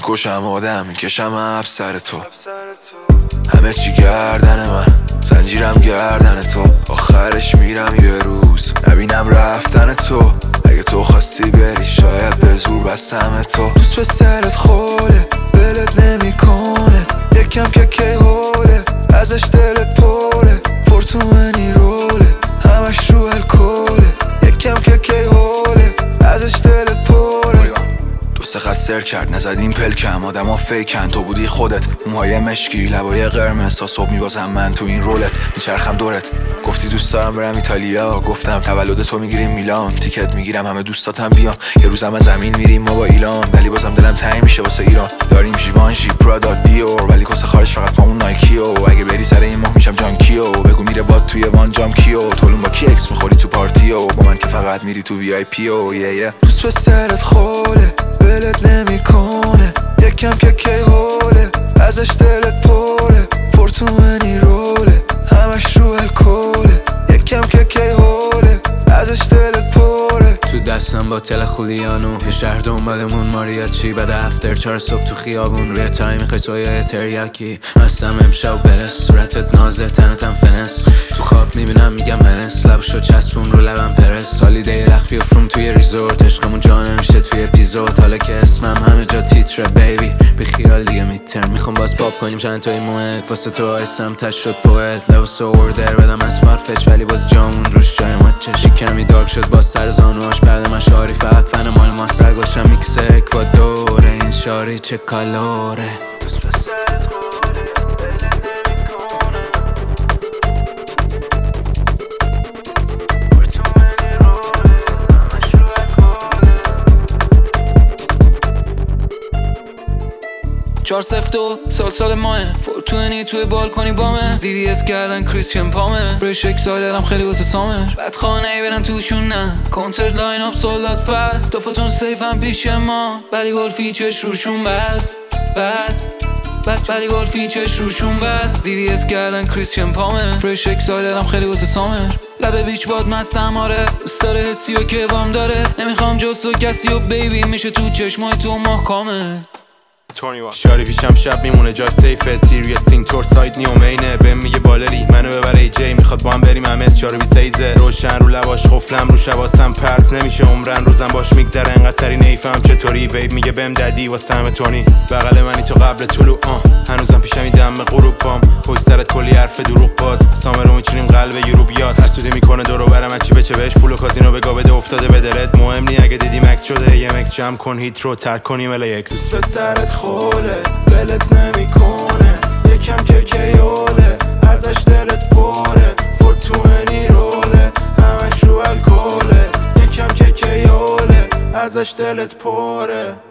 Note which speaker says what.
Speaker 1: میکشم آدم میکشم اب سر تو، همه چی گردن من، زنجیرم گردن تو. آخرش میرم یه روز نبینم رفتن تو. اگه تو خواستی بری شاید به زور بستم تو. دوست به سرت خوله بلت نمیکنه، یکم که کی هوله ازش دلت پره. فورتونی روله همش رو الکله، یکم که کی هوله ازش دلت پره. دو سه خط سر کرد نزدیم پلکم، آدم ها فیکن تو بودی خودت. موهای مشکی لبای قرمز تا صبح میبازم من تو این رولت. میچرخم دورت گفتی دوست دارم برم ایتالیا، گفتم تولد تو میگیریم میلان. تیکت میگیرم همه دوستاتم بیان، یه روزم از زمین میریم ما با ایلان. ولی بازم دلم تنگ میشه واسه ایران. داریم ژیوانژی پرادا دیور، ولی کس خارج فقط پامون نایکیو. اگه بری سر این ماه میشم جانکیو، بگو میره باد توی وان جام کیو. تولون با کی اکس میخوری تو پارتیو، با من که فقط میری تو وی آی پیو. دوست به سرت خوله بلت نمیکنه، یکم که کی هوله ازش دلت پره. فورتونی روله همش رو الکله، یکم که کی هوله ازش دلت پره.
Speaker 2: تو دستم با تل خولیانو، یه شهر دنبالمون ماریاچی. بعد افتر 4 صبح تو خیابون، روی تای میخوای سویای تریاکی. مستم امشب برس صورتت نازه تنتم فنس. تو خواب میبینم میگم هنس، لبشو چسبون رو لبم پرس. هالیدی رخ بیفروم توی ریزورت، عشقمون جانه میشه توی اپیزود. حالا که اسمم همه جا تیتره بیبی، بی خیال دیگه میترم. میخوام باز پاپ کنیم چند تای موهت، واسه تو آیسم تش شد پوئت. لباس اوردر بدم از فارفچ، ولی باز جامون روش جای ماچش. کمی دارک شد باز سر زانوهاش، بعد من شاری فقط فن مال ماست. برگاشم میکس اکوادوره، این شاری چه کالوره.
Speaker 3: چار سفتو سال ماه فورتونی توی بالکنی بامه. VVS کردن کریستین پامه، فرش اکسایلرم خیلی واسه سامر. بعد خانه ای برن توشون نه، کنسرت لاین اپ سولدات فست. دافتون سیف هم پیش ما، ولی گلفی چش روشون بست. ولی گلفی چش روشون بست. VVS کردن کریستین پامه، فرش اکسایلرم خیلی واسه سامر. لبه بیچ باد مستم آره، دوست داره حسی و که وام داره. نمیخوام جز تو کسی و بیبی، میشه تو چشمای تو ماه کامل.
Speaker 4: شاری پیشم شب میمونه جای سیفه، سیریس تینگ تور ساید نیومینه. بهم میگه بالری منو ببره ای جی، میخواد با هم بریم همه 4-20 روشن رو لباش خفلم رو شباسم پرت نمیشه عمرن. روزم باش میگذره انقدر سری نیفهم چطوری. بیب میگه بهم ددی واسه همه تونی، بغل منی تو قبل طلوع هنوزم پیشم میدم غروب پام. پشت سرت کلی حرف دروغ باز، سامر رو میچینیم قلب یورو بیاد. حسودی میکنه دور و برم چی بچه بهش، پول و کازینو بگا بده افتاده به دلت. مهم نی اگه دیدی مکس شده، یه مکس جمع کن هیت رو ترک کنیم LAX.
Speaker 1: به سرت خوله ولت نمیکنه، یکم که کیوله ازش دلت پره. فورتونی روله همش رو الکله، یکم که کیوله ازش دلت پره.